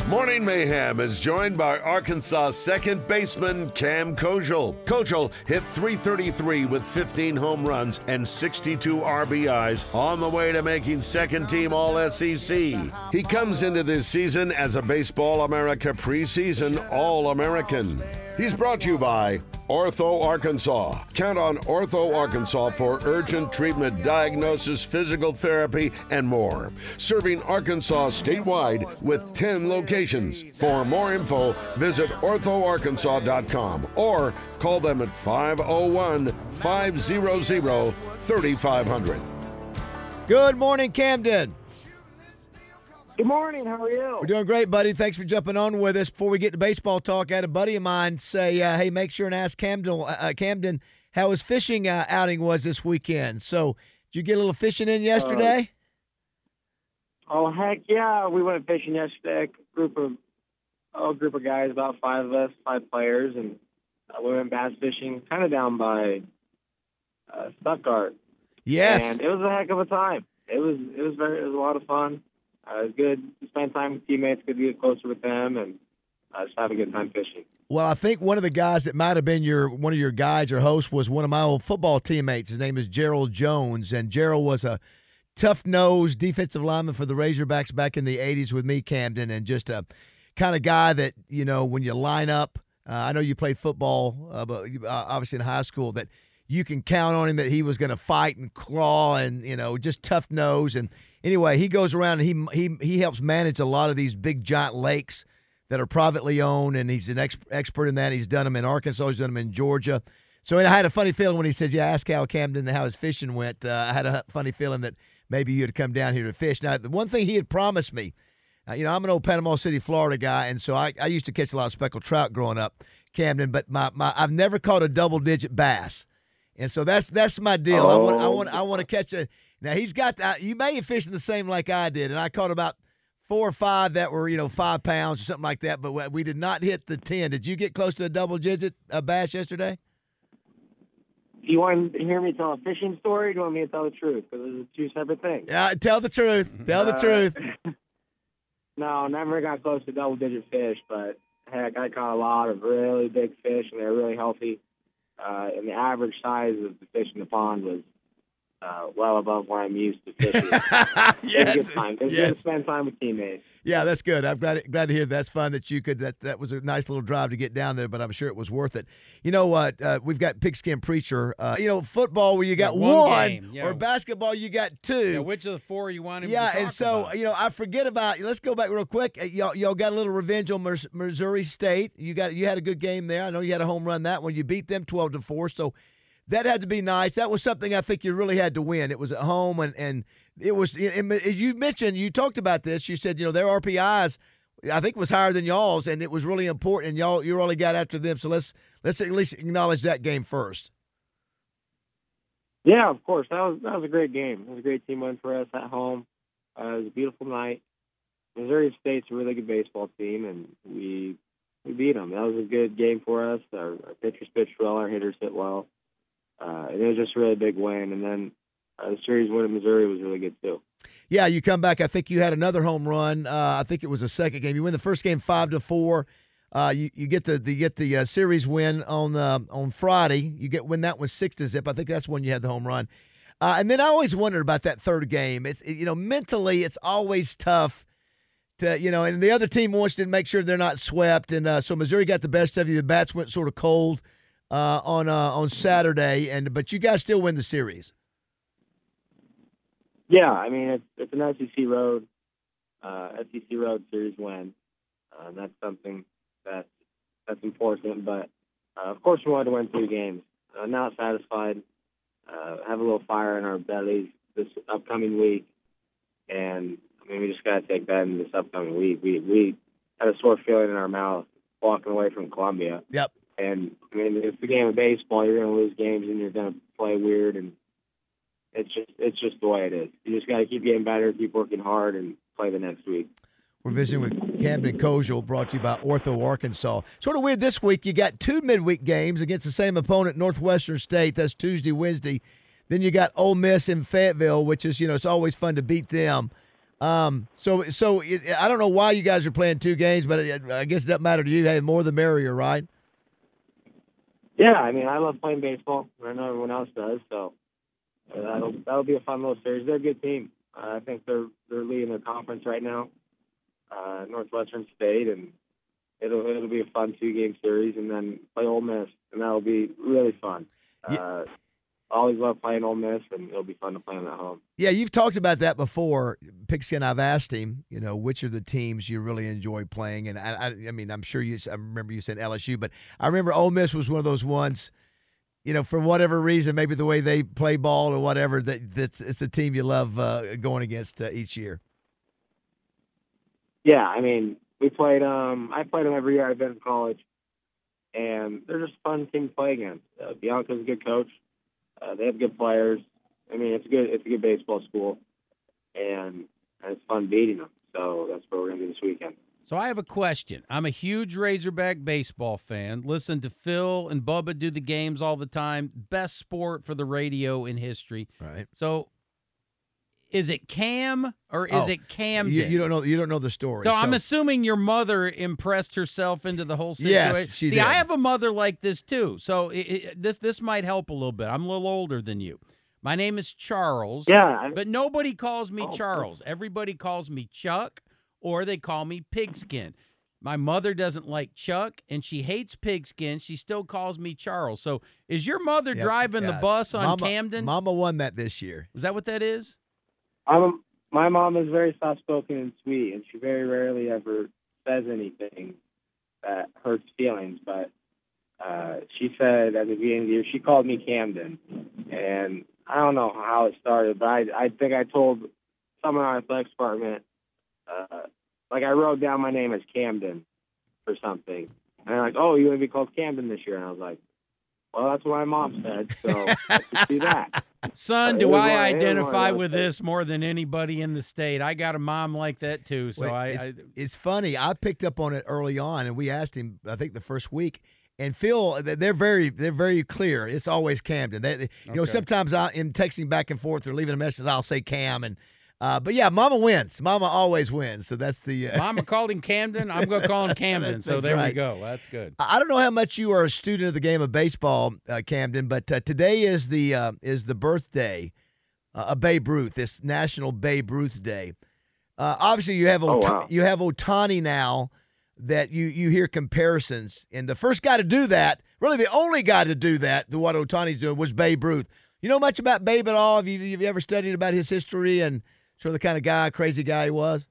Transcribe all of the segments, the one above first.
Morning Mayhem is joined by Arkansas second baseman Cam Kojal. Kojal hit .333 with 15 home runs and 62 RBIs on the way to making second-team All-SEC. He comes into this season as a Baseball America preseason All-American. He's brought to you by Ortho Arkansas. Count on Ortho Arkansas for urgent treatment, diagnosis, physical therapy, and more. Serving Arkansas statewide with 10 locations. For more info, visit orthoarkansas.com or call them at 501-500-3500. Good morning, Camden. Good morning. How are you? We're doing great, buddy. Thanks for jumping on with us. Before we get to baseball talk, I had a buddy of mine say, hey, make sure and ask Camden how his fishing outing was this weekend. So did you get a little fishing in yesterday? Oh, heck yeah. We went fishing yesterday. A group of guys, about 5 of us, 5 players, and we went bass fishing kind of down by Stuttgart. Yes. And it was a heck of a time. It was a lot of fun. It was good to spend time with teammates, good to get closer with them, and just have a good time fishing. Well, I think one of the guys that might have been one of your guides or hosts was one of my old football teammates. His name is Gerald Jones, and Gerald was a tough-nosed defensive lineman for the Razorbacks back in the 80s with me, Camden, and just a kind of guy that, you know, when you line up, I know you played football, but obviously in high school, that you can count on him that he was going to fight and claw and, you know, just tough-nosed. And anyway, he goes around and he helps manage a lot of these big, giant lakes that are privately owned, and he's an expert in that. He's done them in Arkansas. He's done them in Georgia. So I had a funny feeling when he said, yeah, ask Al Camden how his fishing went. I had a funny feeling that maybe you'd come down here to fish. Now, the one thing he had promised me, you know, I'm an old Panama City, Florida guy, and so I used to catch a lot of speckled trout growing up, Camden, but I've never caught a double-digit bass. And so that's my deal. Oh. I want to catch a. Now he's got. You may have fished in the same lake I did, and I caught about 4 or 5 that were 5 pounds or something like that. But we did not hit the 10. Did you get close to a double-digit bass yesterday? Do you want to hear me tell a fishing story, or do you want me to tell the truth? Because those are 2 separate things. Yeah, tell the truth. Tell the truth. No, never got close to double-digit fish, but heck, I caught a lot of really big fish, and they're really healthy. And the average size of the fish in the pond was well above where I'm used to fishing. Yes. It was a good time. It was good to spend time with teammates. Yeah, that's good. I'm glad to hear that's fun that you could. That was a nice little drive to get down there, but I'm sure it was worth it. You know what? We've got Pigskin Preacher. Football where you got one game, yeah. Or basketball you got 2. Yeah, which of the 4 you want him to Yeah, talk and so about? I forget about. Let's go back real quick. Y'all got a little revenge on Missouri State. You had a good game there. I know you had a home run that one. You beat them 12-4. So that had to be nice. That was something I think you really had to win. It was at home, and it was. You mentioned, you talked about this. You said their RPIs, I think, was higher than y'all's, and it was really important. And you really got after them. So let's at least acknowledge that game first. Yeah, of course. That was a great game. It was a great team win for us at home. It was a beautiful night. Missouri State's a really good baseball team, and we beat them. That was a good game for us. Our pitchers pitched well. Our hitters hit well. And it was just a really big win. And then the series win in Missouri was really good, too. Yeah, you come back. I think you had another home run. I think it was a second game. You win the first game 5-4. You get the series win on Friday. Win that one 6-0. I think that's when you had the home run. And then I always wondered about that third game. Mentally, it's always tough to, and the other team wants to make sure they're not swept. And so Missouri got the best of you. The bats went sort of cold on Saturday, but you guys still win the series. Yeah, I mean it's an SEC road series win. That's something that's important. But of course we wanted to win 2 games. Not satisfied. Have a little fire in our bellies this upcoming week, and I mean we just got to take that in this upcoming week. We had a sore feeling in our mouth walking away from Columbia. Yep. And I mean it's the game of baseball. You're going to lose games and you're going to play weird, and it's just the way it is. You just got to keep getting better, keep working hard, and play the next week. We're visiting with Camden Kojal, brought to you by Ortho Arkansas. Sort of weird this week. You got 2 midweek games against the same opponent, Northwestern State. That's Tuesday, Wednesday. Then you got Ole Miss in Fayetteville, which is, it's always fun to beat them. I don't know why you guys are playing 2 games, but I guess it doesn't matter to you. Hey, more the merrier, right? Yeah, I mean, I love playing baseball. I know everyone else does, so that'll be a fun little series. They're a good team. I think they're leading their conference right now, Northwestern State, and it'll be a fun 2-game series, and then play Ole Miss, and that'll be really fun. I always love playing Ole Miss, and it'll be fun to play them at home. Yeah, you've talked about that before. Pigskin, I've asked him, which are the teams you really enjoy playing, and I mean, I'm sure I remember you said LSU, but I remember Ole Miss was one of those ones. For whatever reason, maybe the way they play ball or whatever, it's a team you love going against each year. Yeah, I mean, I played them every year I've been in college, and they're just a fun team to play against. Bianca's a good coach. They have good players. I mean, it's a good baseball school, and it's fun beating them. So that's what we're going to do this weekend. So I have a question. I'm a huge Razorback baseball fan. Listen to Phil and Bubba do the games all the time. Best sport for the radio in history. Right. So is it Cam or is it Camden? You don't know the story. So I'm assuming your mother impressed herself into the whole situation. Yes, she did. did. I have a mother like this too. So this might help a little bit. I'm a little older than you. My name is Charles. Yeah. But nobody calls me Charles. Everybody calls me Chuck, or they call me Pigskin. My mother doesn't like Chuck, and she hates Pigskin. She still calls me Charles. So is your mother driving the bus on Camden? Mama won that this year. Is that what that is? My mom is very soft-spoken and sweet, and she very rarely ever says anything that hurts feelings. But she said at the beginning of the year, she called me Camden. And I don't know how it started, but I think I told someone in our athletics department, I wrote down my name as Camden or something. And they're like, oh, you want to be called Camden this year? And I was like, well, that's what my mom said, so let's do that. Son, do I identify with this more than anybody in the state? I got a mom like that too. So it's funny. I picked up on it early on, and we asked him, I think the first week, and Phil, they're very clear. It's always Camden. Sometimes in texting back and forth or leaving a message, I'll say Cam, and but yeah, Mama wins. Mama always wins. So that's the Mama called him Camden. I'm going to call him Camden. So there we go. That's good. I don't know how much you are a student of the game of baseball, Camden, but today is the birthday of Babe Ruth. This National Babe Ruth Day. Obviously, you have you have Ohtani now that you hear comparisons, and the first guy to do that, really the only guy to do that, to what Ohtani's doing, was Babe Ruth. You know much about Babe at all? Have you ever studied about his history and sort of the kind of crazy guy he was?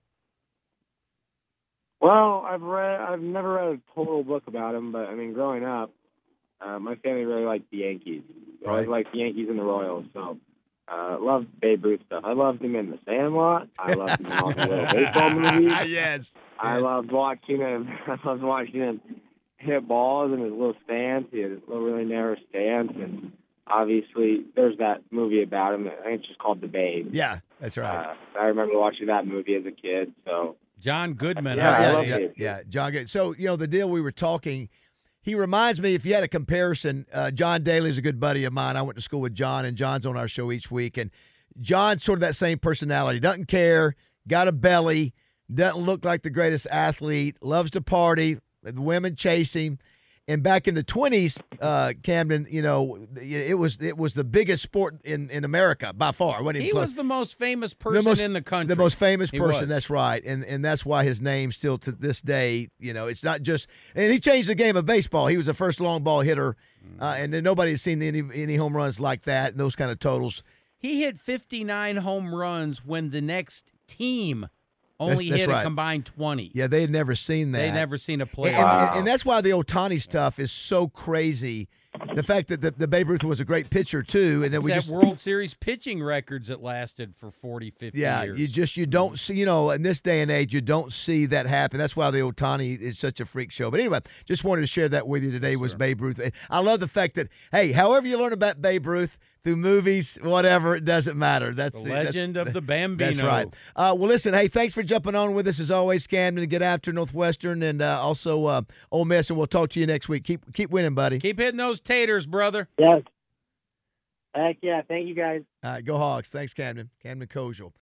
Well, I've never read a total book about him, but I mean, growing up, my family really liked the Yankees. I always liked the Yankees and the Royals, so loved Babe Ruth stuff. I loved him in The Sandlot. I loved him in all the little baseball movies. Yes. I loved watching him. Hit balls in his little stance. He had a little really narrow stance, and obviously, there's that movie about him. I think it's just called The Babe. Yeah, that's right. I remember watching that movie as a kid. So John Goodman. Yeah, John Goodman. So, the deal we were talking, he reminds me, if you had a comparison, John Daly is a good buddy of mine. I went to school with John, and John's on our show each week. And John's sort of that same personality. Doesn't care, got a belly, doesn't look like the greatest athlete, loves to party, the women chase him. And back in the 20s, Camden, it was the biggest sport in America by far. He was the most famous person in the country. The most famous person, that's right. And that's why his name still to this day, it's not just – and he changed the game of baseball. He was the first long ball hitter, and nobody's seen any home runs like that and those kind of totals. He hit 59 home runs when the next team – only hit a combined 20. Yeah, they had never seen that. They never seen a player. And that's why the Ohtani stuff is so crazy. The fact that the Babe Ruth was a great pitcher, too. And then World Series pitching records that lasted for 40, 50 years. Yeah, you don't see, in this day and age, you don't see that happen. That's why the Ohtani is such a freak show. But anyway, just wanted to share that with you today was Babe Ruth. I love the fact that, hey, however you learn about Babe Ruth, through movies, whatever, it doesn't matter. That's the legend of the Bambino. That's right. Well, listen, hey, thanks for jumping on with us as always, Camden. Get after Northwestern and also Ole Miss, and we'll talk to you next week. Keep winning, buddy. Keep hitting those taters, brother. Yes. Heck yeah. Thank you, guys. All right, go Hogs. Thanks, Camden. Camden Kojal.